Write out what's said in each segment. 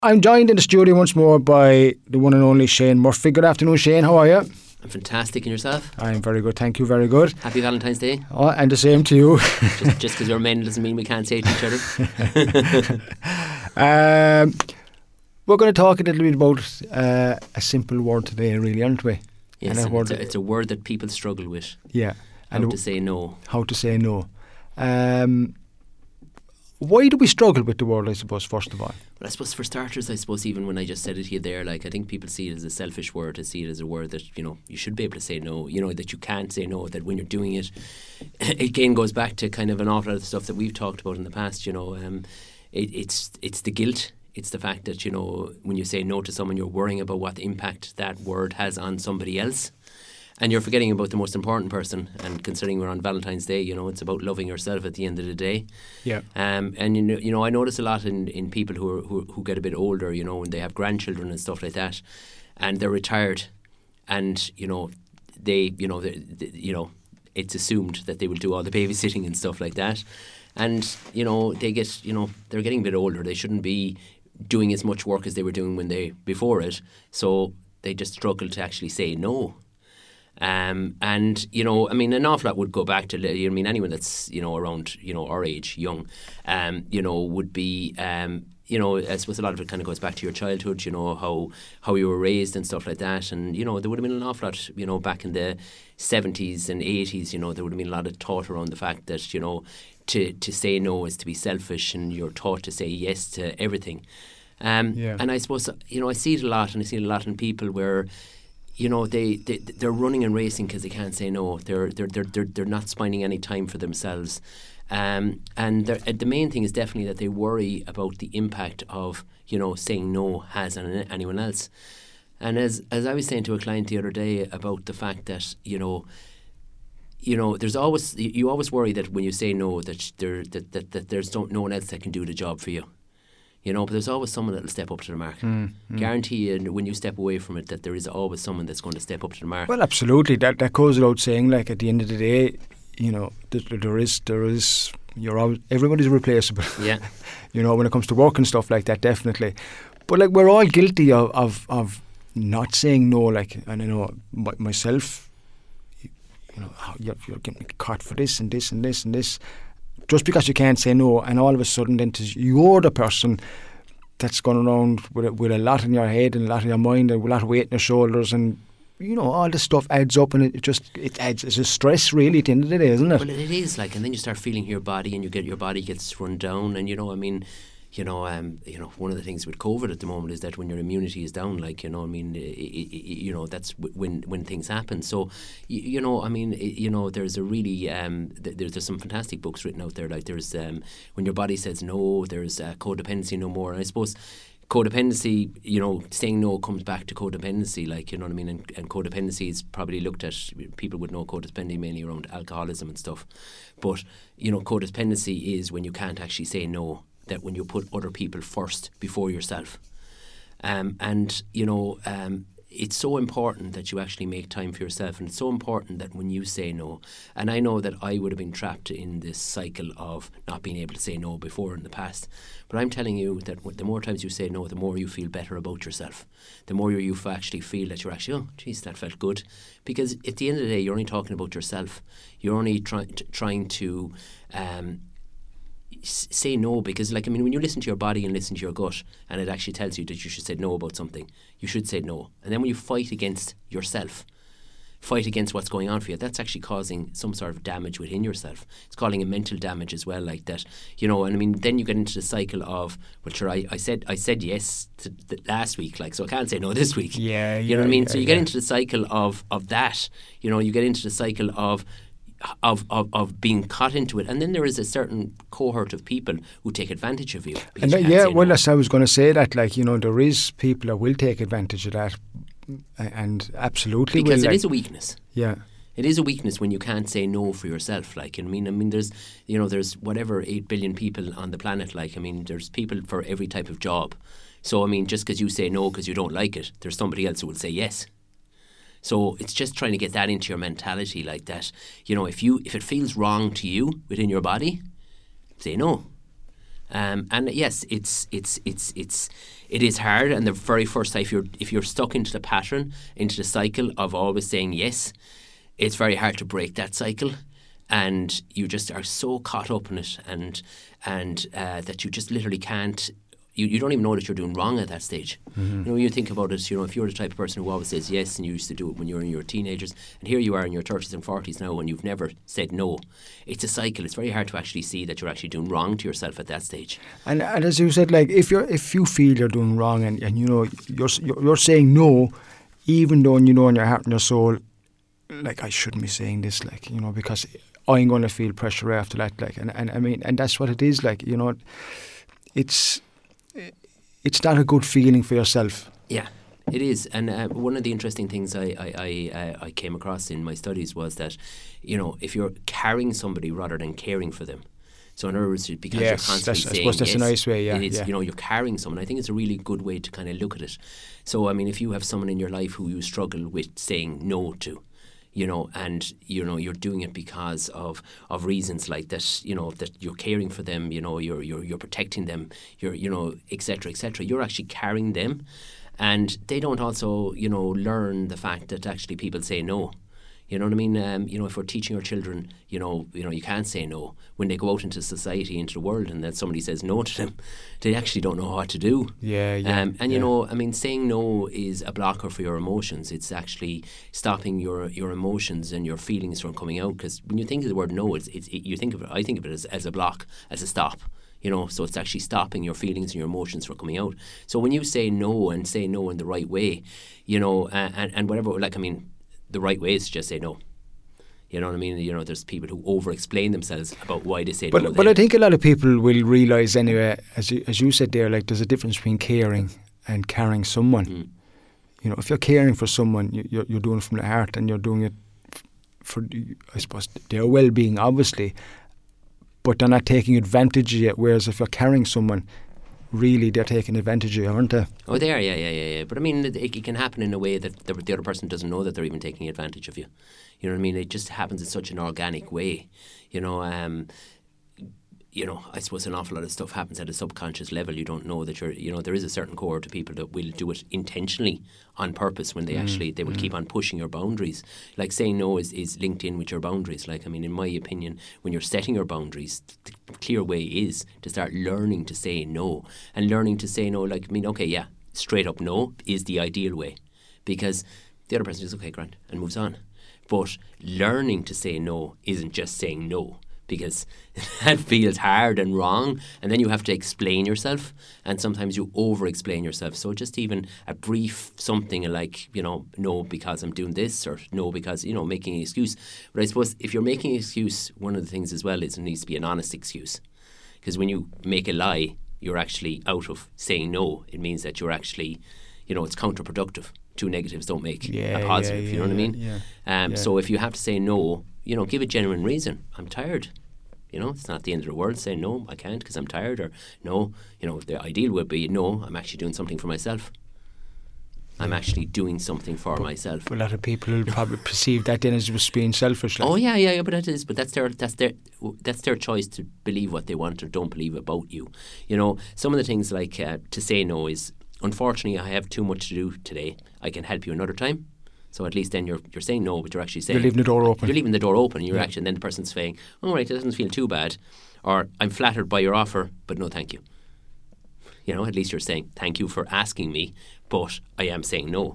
I'm joined in the studio once more by the one and only Shane Murphy. Good afternoon, Shane. How are you? I'm fantastic. And yourself? I'm very good. Thank you. Very good. Happy Valentine's Day. Oh, and the same to you. Just because we're men doesn't mean we can't say it to each other. We're going to talk a little bit about a simple word today, really, aren't we? Yes, it's a word that people struggle with. Yeah. How to say no. How to say no. Why do we struggle with the word, I suppose, first of all? Well, I suppose for starters, even when I just said it here there, I think people see it as a selfish word, to see it as a word that, you should be able to say no, that you can't say no, that when you're doing it, again goes back to kind of an awful lot of the stuff that we've talked about in the past, it's the guilt. It's the fact that, when you say no to someone, you're worrying about what impact that word has on somebody else. And you're forgetting about the most important person. And considering we're on Valentine's Day, it's about loving yourself at the end of the day. Yeah. And I notice a lot in people who get a bit older, when they have grandchildren and stuff like that, and they're retired, and it's assumed that they will do all the babysitting and stuff like that, and they get they're getting a bit older. They shouldn't be doing as much work as they were doing before it. So they just struggle to actually say no. And an awful lot would go back to, anyone that's, around, our age, young, would be, I suppose a lot of it kind of goes back to your childhood, how you were raised and stuff like that. And, there would have been an awful lot, back in the 70s and 80s, there would have been a lot of thought around the fact that, to say no is to be selfish, and you're taught to say yes to everything. And I suppose, I see it a lot, and I see it a lot in people where, they're running and racing because they can't say no. They're not finding any time for themselves, and the main thing is definitely that they worry about the impact of saying no has on anyone else. And as I was saying to a client the other day about the fact that there's always you always worry that when you say no that there's no one else that can do the job for you. But there's always someone that will step up to the mark. Guarantee you, when you step away from it, that there is always someone that's going to step up to the mark. Well, absolutely. That goes without saying. At the end of the day, there is everybody's replaceable. Yeah. When it comes to work and stuff like that, definitely. But we're all guilty of not saying no. And I know myself. You're getting caught for this and this and this and this. Just because you can't say no, and all of a sudden then you're the person that's going around with a lot in your head and a lot in your mind and a lot of weight on your shoulders, and all this stuff adds up, and it adds. It's a stress really at the end of the day, isn't it? Well, it is and then you start feeling your body, and your body gets run down, and one of the things with COVID at the moment is that when your immunity is down, that's when things happen. So, there's a really there's some fantastic books written out there. There's When Your Body Says No. There's Codependency No More. And I suppose codependency, saying no comes back to codependency, and codependency is probably looked at, people would know codependency mainly around alcoholism and stuff. But, codependency is when you can't actually say no. That when you put other people first before yourself, it's so important that you actually make time for yourself, and it's so important that when you say no, and I know that I would have been trapped in this cycle of not being able to say no before in the past, but I'm telling you that the more times you say no, the more you feel better about yourself, the more you actually feel that you're actually, oh geez, that felt good, because at the end of the day you're only talking about yourself. You're only trying to say no, because when you listen to your body and listen to your gut, and it actually tells you that you should say no about something, you should say no. And then when you fight against yourself, fight against what's going on for you, that's actually causing some sort of damage within yourself. It's causing a mental damage as well, like that, then you get into the cycle of, well sure, I said yes to last week, so I can't say no this week. Yeah. You know what I mean? So you get into the cycle of that, you get into the cycle of being caught into it, and then there is a certain cohort of people who take advantage of you. And that's I was going to say that, there is people that will take advantage of that, and absolutely because it is a weakness. Yeah. It is a weakness when you can't say no for yourself. There's whatever 8 billion people on the planet. There's people for every type of job. So just because you say no because you don't like it, there's somebody else who will say yes. So it's just trying to get that into your mentality, like that. If it feels wrong to you within your body, say no. And yes, it's it is hard, and the very first time, if you're stuck into the pattern, into the cycle of always saying yes, it's very hard to break that cycle, and you just are so caught up in it, and that you just literally can't. You don't even know that you're doing wrong at that stage. You know, when you think about it, you know, if you're the type of person who always says yes, and you used to do it when you were in your teenagers, and here you are in your 30s and 40s now, and you've never said no, it's a cycle. It's very hard to actually see that you're actually doing wrong to yourself at that stage. And as you said, like if you feel you're doing wrong, and you know you're saying no, even though you know in your heart and your soul, like I shouldn't be saying this, like, you know, because I'm going to feel pressure after that, like, and I mean, and that's what it is, like, you know, it's not a good feeling for yourself. Yeah, it is. And one of the interesting things I came across in my studies was that, you know, if you're carrying somebody rather than caring for them, so in other words, because you're constantly saying I suppose that's yes, a nice way, yeah. You know, you're carrying someone. I think it's a really good way to kind of look at it. So, I mean, if you have someone in your life who you struggle with saying no to, you know, and, you know, you're doing it because of reasons like that, you know, that you're caring for them, you know, you're protecting them, you know, et cetera, you're actually carrying them, and they don't also, you know, learn the fact that actually people say no. You know what I mean? You know, if we're teaching our children, you know, you can't say no. When they go out into society, into the world, and then somebody says no to them, they actually don't know what to do. Yeah. You know, I mean, saying no is a blocker for your emotions. It's actually stopping your emotions and your feelings from coming out. Because when you think of the word no, you think of it. I think of it as a block, as a stop. You know, so it's actually stopping your feelings and your emotions from coming out. So when you say no, and say no in the right way, you know, and whatever, like, I mean, the right way is to just say no. You know what I mean? You know, there's people who over-explain themselves about why they say no. But I think a lot of people will realise anyway, as you said there, like there's a difference between caring and carrying someone. You know, if you're caring for someone, you're doing it from the heart, and you're doing it for, I suppose, their well-being, obviously, but they're not taking advantage of it. Whereas if you're carrying someone, really they're taking advantage of you, aren't they? Oh, they are, yeah. But I mean, it can happen in a way that the other person doesn't know that they're even taking advantage of you. You know what I mean? It just happens in such an organic way. You know, I suppose an awful lot of stuff happens at a subconscious level. You don't know that there is a certain cohort of people that will do it intentionally on purpose when they will keep on pushing your boundaries. Like saying no is linked in with your boundaries. Like, I mean, in my opinion, when you're setting your boundaries, the clear way is to start learning to say no. And learning to say no, like, I mean, okay, yeah, straight up no is the ideal way. Because the other person is, okay, grand, and moves on. But learning to say no isn't just saying no, because that feels hard and wrong, and then you have to explain yourself, and sometimes you over-explain yourself. So just even a brief something like, you know, no because I'm doing this, or no because, you know, making an excuse. But I suppose if you're making an excuse, one of the things as well is it needs to be an honest excuse. Because when you make a lie, you're actually out of saying no. It means that you're actually, you know, it's counterproductive. Two negatives don't make a positive, you know what I mean? So if you have to say no, you know, give a genuine reason. I'm tired. You know, it's not the end of the world. Say no, I can't because I'm tired, or no, you know, the ideal would be no, I'm actually doing something for myself. I'm actually doing something for myself. A lot of people will probably perceive that then as just being selfish. Like. Oh yeah, but that's their choice to believe what they want or don't believe about you. You know, some of the things like to say no is, unfortunately, I have too much to do today. I can help you another time. So at least then you're saying no, but you're actually saying... You're leaving the door open. You're leaving the door open. You're actually, and then the person's saying, all right, it doesn't feel too bad. Or, I'm flattered by your offer, but no thank you. You know, at least you're saying, thank you for asking me, but I am saying no.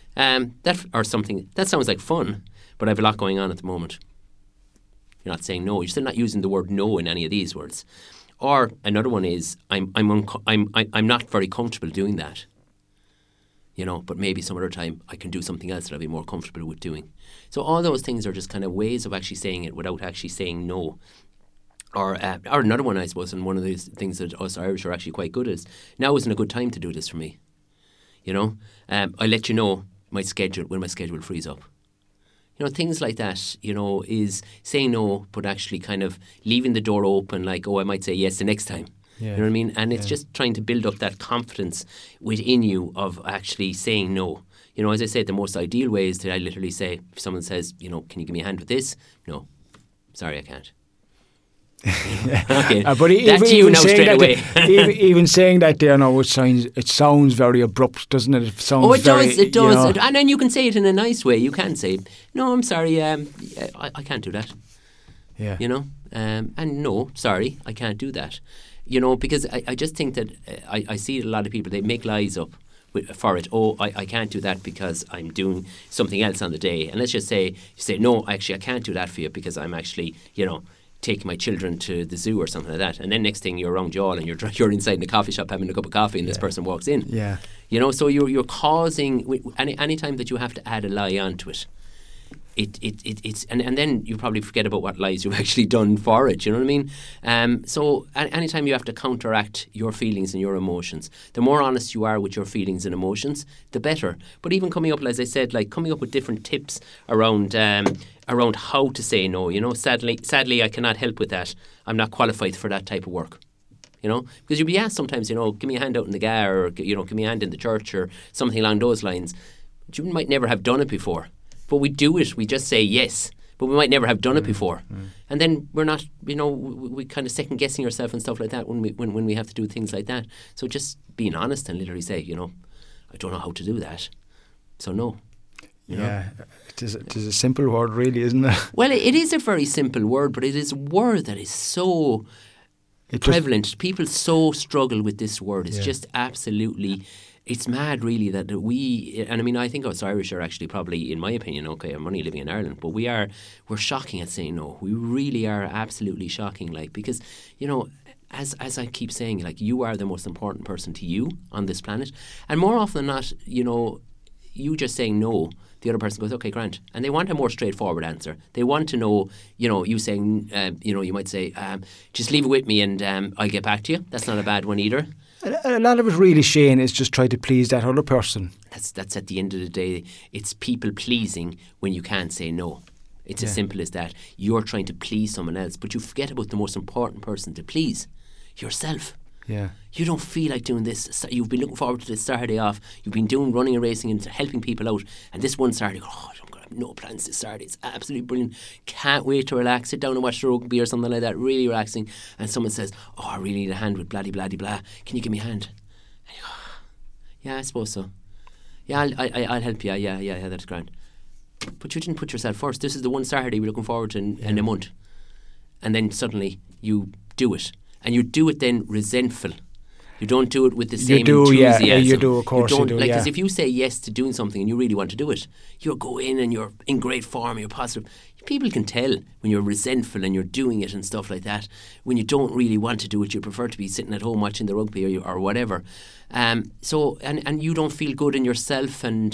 That sounds like fun, but I have a lot going on at the moment. You're not saying no. You're still not using the word no in any of these words. Or another one is, I'm not very comfortable doing that. You know, but maybe some other time I can do something else that I'll be more comfortable with doing. So all those things are just kind of ways of actually saying it without actually saying no. Or another one, I suppose, and one of these things that us Irish are actually quite good at is, now isn't a good time to do this for me. You know, I let you know my schedule when my schedule frees up. You know, things like that, you know, is saying no, but actually kind of leaving the door open, like, oh, I might say yes the next time. Yeah. You know what I mean? And it's just trying to build up that confidence within you of actually saying no. You know, as I said, the most ideal way is to I literally say, if someone says, you know, can you give me a hand with this? No, sorry, I can't. Okay, But that's you now straight away. even saying that, it sounds very abrupt, doesn't it? It sounds Oh, it very, does. It does. you know. And then you can say it in a nice way. You can say, "No, I'm sorry. I can't do that." Yeah. You know, and no, sorry, I can't do that. You know, because I just think that I see a lot of people, they make lies up for it. Oh, I can't do that because I'm doing something else on the day. And let's just say, you say, no, actually, I can't do that for you because I'm actually, taking my children to the zoo or something like that. And then next thing you're around Joel and you're inside in the coffee shop having a cup of coffee and this person walks in. Yeah. So you're causing, any time that you have to add a lie onto it, it's and then you probably forget about what lies you've actually done for it. You know what I mean? So anytime you have to counteract your feelings and your emotions, the more honest you are with your feelings and emotions, the better. But even coming up, as I said, like coming up with different tips around how to say no. Sadly, I cannot help with that. I'm not qualified for that type of work. Because you'll be asked sometimes, give me a hand out in the GAR, or give me a hand in the church, or something along those lines. But you might never have done it before. But we do it. We just say yes. But we might never have done it before. And then we're not, we kind of second guessing ourselves and stuff like that when we have to do things like that. So just being honest and literally say, I don't know how to do that. So no. Yeah, it is a simple word, really, isn't it? Well, it is a very simple word, but it is a word that is so prevalent. People so struggle with this word. It's just absolutely... It's mad, really, that and I mean, I think us Irish are actually probably, in my opinion, okay, I'm only living in Ireland, but we're shocking at saying no. We really are absolutely shocking, because, as I keep saying, you are the most important person to you on this planet. And more often than not, you just saying no, the other person goes, okay, Grant. And they want a more straightforward answer. They want to know, you saying, you might say, just leave it with me and I'll get back to you. That's not a bad one either. A lot of it really, Shane, is just try to please that other person. That's at the end of the day, it's people pleasing when you can't say no. It's as simple as that. You're trying to please someone else, but you forget about the most important person to please, yourself. Yeah. You don't feel like doing this. You've been looking forward to this Saturday off. You've been doing running and racing and helping people out. And this one Saturday, I'm going to have no plans this Saturday. It's absolutely brilliant. Can't wait to relax. Sit down and watch the rugby or something like that. Really relaxing. And someone says, I really need a hand with bloody blah blah. Can you give me a hand? And you go, yeah, I suppose so. Yeah, I'll help you. Yeah, that's grand. But you didn't put yourself first. This is the one Saturday we're looking forward to in a month. And then suddenly you do it. And you do it then resentful. You don't do it with the same enthusiasm. Yeah, you do, of course you do. Because if you say yes to doing something and you really want to do it, you'll go in and you're in great form, you're positive. People can tell when you're resentful and you're doing it and stuff like that. When you don't really want to do it, you prefer to be sitting at home watching the rugby or whatever. So you don't feel good in yourself and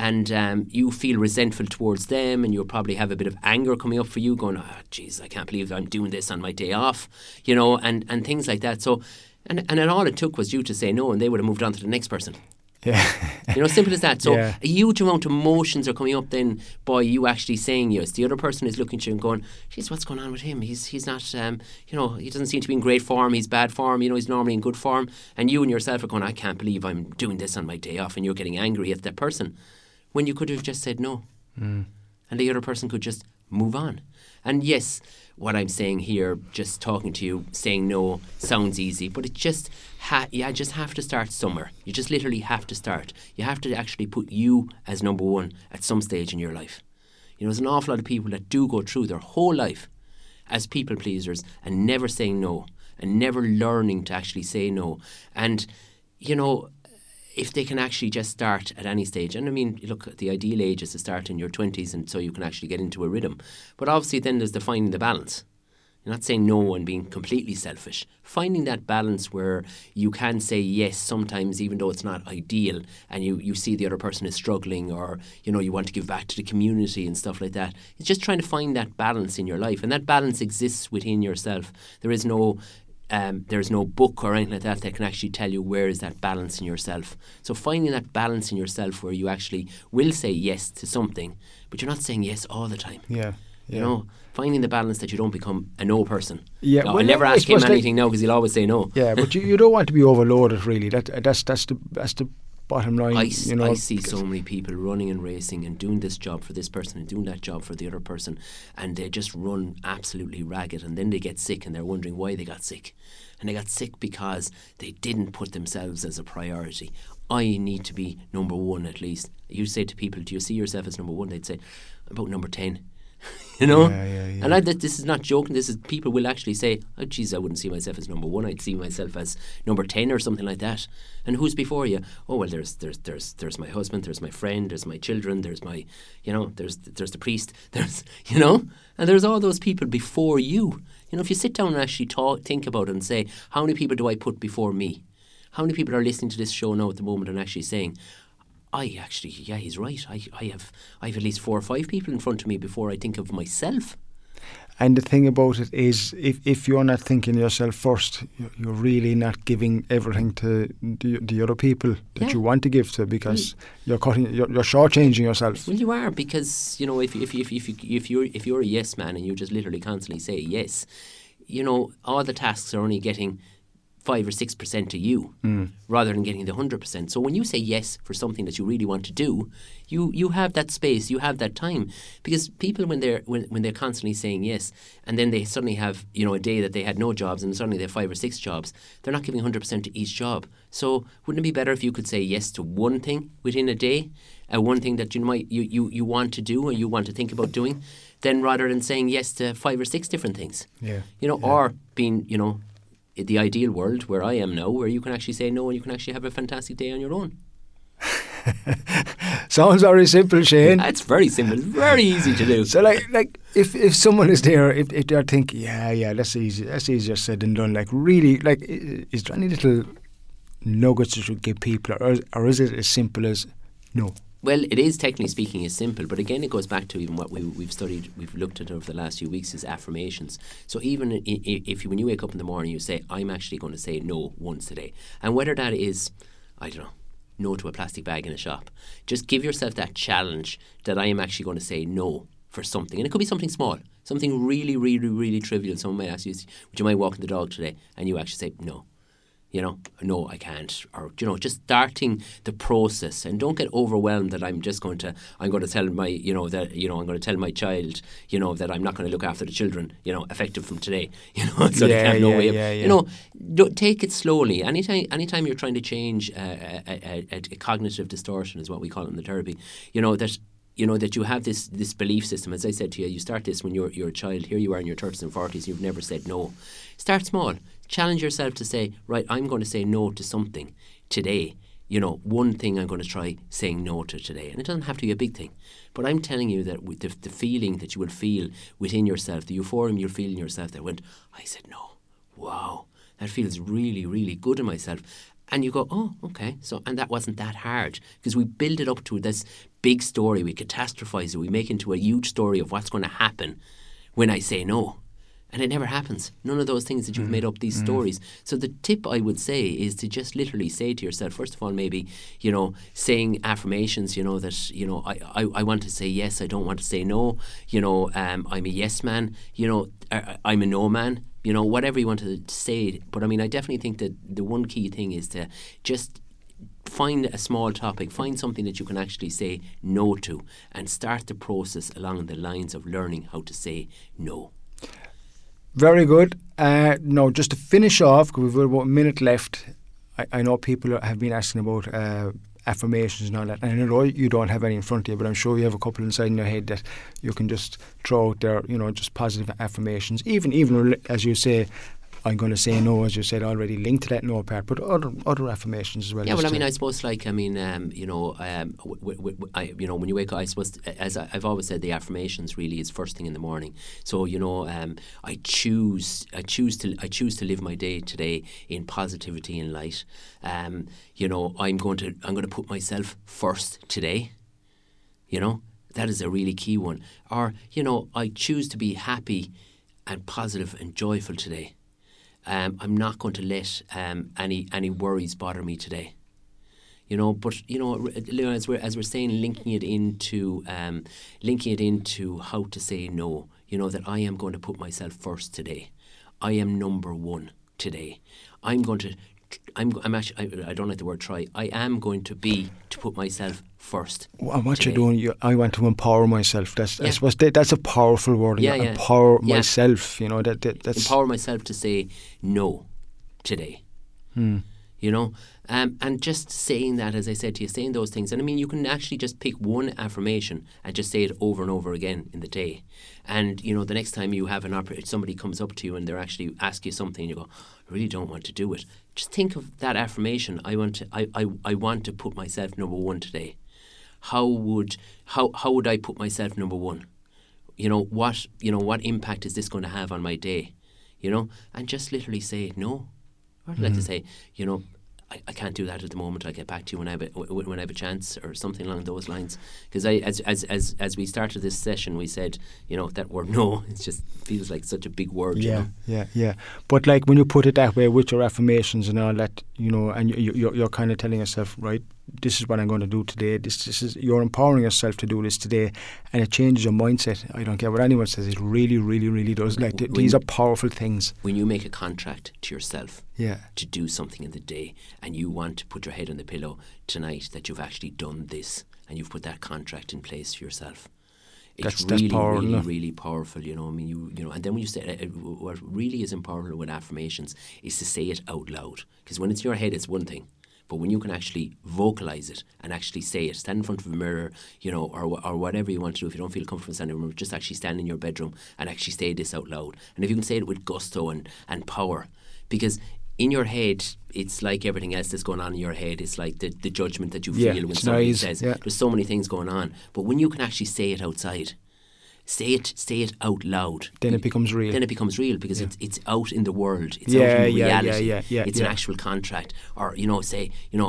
you feel resentful towards them, and you'll probably have a bit of anger coming up for you, going, geez, I can't believe I'm doing this on my day off, and things like that. So, and then all it took was you to say no, and they would have moved on to the next person. Yeah. Simple as that. So a huge amount of emotions are coming up then by you actually saying yes. The other person is looking at you and going, geez, what's going on with him? He's not, he doesn't seem to be in great form. He's bad form. He's normally in good form. And you and yourself are going, I can't believe I'm doing this on my day off. And you're getting angry at that person when you could have just said no. And the other person could just move on. And yes, what I'm saying here, just talking to you, saying no sounds easy, but it just you just have to start somewhere. You just literally have to start. You have to actually put you as number one at some stage in your life. There's an awful lot of people that do go through their whole life as people pleasers and never saying no and never learning to actually say no. And, if they can actually just start at any stage, and I mean, look, the ideal age is to start in your 20s, and so you can actually get into a rhythm. But obviously then there's the finding the balance. You're not saying no and being completely selfish. Finding that balance where you can say yes sometimes, even though it's not ideal, and you see the other person is struggling, or, you want to give back to the community and stuff like that. It's just trying to find that balance in your life, and that balance exists within yourself. There's no book or anything like that can actually tell you where is that balance in yourself. So finding that balance in yourself where you actually will say yes to something, but you're not saying yes all the time. Yeah. Finding the balance that you don't become a no person. Yeah, I'll never ask him anything now because he'll always say no. Yeah, but you don't want to be overloaded, really. That's the bottom line. I see so many people running and racing and doing this job for this person and doing that job for the other person, and they just run absolutely ragged, and then they get sick and they're wondering why they got sick. And they got sick because they didn't put themselves as a priority. I need to be number one at least. You say to people, do you see yourself as number one? They'd say, about number 10. You know? Yeah. And this is not joking. This is, people will actually say, oh geez, I wouldn't see myself as number one. I'd see myself as number 10 or something like that. And who's before you? Oh well, there's my husband, there's my friend, there's my children, there's my, there's the priest, there's, and there's all those people before you. If you sit down and actually think about it and say, how many people do I put before me? How many people are listening to this show now at the moment and actually saying, he's right. I have at least 4 or 5 people in front of me before I think of myself. And the thing about it is, if you're not thinking yourself first, you're really not giving everything to the other people that you want to give to, because you're shortchanging yourself. Well, you are, because if you're a yes man and you just literally constantly say yes, all the tasks are only getting 5 or 6% to you, rather than getting the 100%. So when you say yes for something that you really want to do, you have that space, you have that time. Because people, when they're constantly saying yes, and then they suddenly have a day that they had no jobs, and suddenly they have 5 or 6 jobs, they're not giving 100% to each job. So wouldn't it be better if you could say yes to one thing within a day, one thing that you want to do or you want to think about doing, then rather than saying yes to 5 or 6 different things. Or being the ideal world where I am now, where you can actually say no and you can actually have a fantastic day on your own. Sounds very simple, Shane. It's very simple. It's very easy to do. So like if someone is there, if they're thinking, that's easy, that's easier said than done, like really, like, is there any little nuggets you should give people, or is it as simple as no? Well, it is, technically speaking, is simple, but again, it goes back to even what we've studied, we've looked at over the last few weeks, is affirmations. So even when you wake up in the morning, you say, I'm actually going to say no once today. And whether that is, I don't know, no to a plastic bag in a shop, just give yourself that challenge that I am actually going to say no for something. And it could be something small, something really, really, really trivial. Someone might ask you, would you mind walking the dog today? And you actually say no. No, I can't. Or, just starting the process, and don't get overwhelmed that I'm going to tell my, I'm going to tell my child, that I'm not going to look after the children, effective from today, so they have no way of, take it slowly. Anytime you're trying to change a cognitive distortion, is what we call it in the therapy, that you have this belief system. As I said to you, you start this when you're a child. Here you are in your 30s and 40s, you've never said no. Start small. Challenge yourself to say, right, I'm going to say no to something today. One thing I'm going to try saying no to today. And it doesn't have to be a big thing. But I'm telling you that with the feeling that you will feel within yourself, the euphorium you'll feel in yourself that went, I said no. Wow, that feels really, really good in myself. And you go, oh, okay. So, and that wasn't that hard, because we build it up to this big story. We catastrophize it. We make into a huge story of what's going to happen when I say no. And it never happens. None of those things that you've made up these stories. So the tip I would say is to just literally say to yourself, first of all, maybe, saying affirmations, that, I want to say yes, I don't want to say no. I'm a yes man, I'm a no man. Whatever you want to say. But I definitely think that the one key thing is to just find a small topic, find something that you can actually say no to, and start the process along the lines of learning how to say no. Very good. Now, just to finish off, because we've about a minute left, I know people have been asking about affirmations and all that, and I know you don't have any in front of you, but I'm sure you have a couple inside in your head that you can just throw out there, just positive affirmations, even as you say, I'm going to say no, as you said already, linked to that no part, but other affirmations as well. Yeah, well, I suppose, when you wake up, I suppose, as I've always said, the affirmations really is first thing in the morning. So, I choose to live my day today in positivity and light. I'm going to put myself first today. That is a really key one. Or, I choose to be happy and positive and joyful today. I'm not going to let any worries bother me today. But as we're saying, linking it into how to say no. That I am going to put myself first today. I am number one today. I'm going to I'm actually, I don't like the word try. I am going to put myself first. And what today. you're doing, I want to empower myself. I suppose that's a powerful word. Yeah. Empower myself. You know, that's empower myself to say no today. You know, and just saying that, as I said to you, saying those things. And I mean, you can actually just pick one affirmation and just say it over and over again in the day. And, you know, the next time you have somebody comes up to you and they're actually ask you something and you go, I really don't want to do it. Just think of that affirmation. I want to put myself number one today. How would I put myself number one? What impact is this going to have on my day? You know, and just literally say no. Or I'd like to say, you know, I can't do that at the moment. I'll get back to you when I have a chance, or something along those lines. Because as we started this session, we said, you know, that word no, it just feels like such a big word. Yeah. But like when you put it that way with your affirmations and all that, you know, and you're kind of telling yourself, right, this is what I'm going to do today. This is, you're empowering yourself to do this today, and it changes your mindset. I don't care what anyone says. It really, really, really does. Like these are powerful things. When you make a contract to yourself, yeah, to do something in the day, and you want to put your head on the pillow tonight that you've actually done this, and you've put that contract in place for yourself. It's really, really, really powerful. You know, I mean, you know, and then when you say what really is powerful with affirmations is to say it out loud. Because when it's in your head, it's one thing. But when you can actually vocalise it and actually say it, stand in front of a mirror, you know, or whatever you want to do. If you don't feel comfortable standing in a mirror, just actually stand in your bedroom and actually say this out loud. And if you can say it with gusto and power, because in your head, it's like everything else that's going on in your head. It's like the judgment that you feel when somebody says. Yeah. There's so many things going on. But when you can actually say it outside, say it out loud. Then it becomes real. Then it becomes real because it's out in the world. It's out in reality. It's an actual contract. Or, you know, say,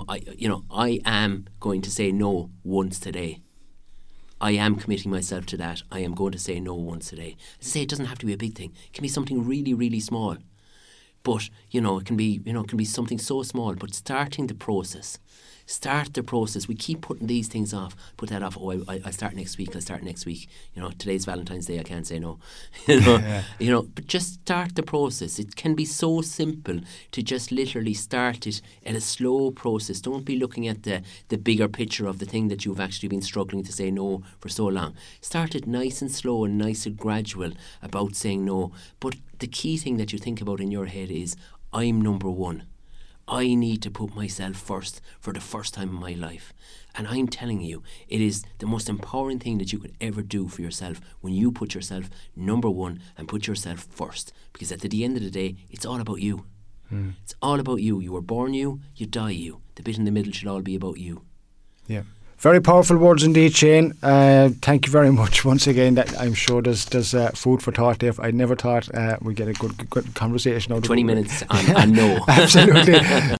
I am going to say no once today. I am committing myself to that. I am going to say no once today. As I say, it doesn't have to be a big thing. It can be something really, really small. But, you know, it can be something so small. But starting the process. Start the process. We keep putting these things off. Put that off. Oh, I start next week. I'll start next week. You know, today's Valentine's Day. I can't say no. You know. But just start the process. It can be so simple to just literally start it at a slow process. Don't be looking at the bigger picture of the thing that you've actually been struggling to say no for so long. Start it nice and slow and nice and gradual about saying no. But the key thing that you think about in your head is, I'm number one. I need to put myself first for the first time in my life. And I'm telling you, it is the most empowering thing that you could ever do for yourself when you put yourself number one and put yourself first. Because at the end of the day, it's all about you. It's all about you. You were born you die you. The bit in the middle should all be about you. Yeah. Very powerful words indeed, Shane. Thank you very much once again. That I'm sure there's food for thought there. I never thought we'd get a good conversation out of it. 20 minutes on no. Absolutely.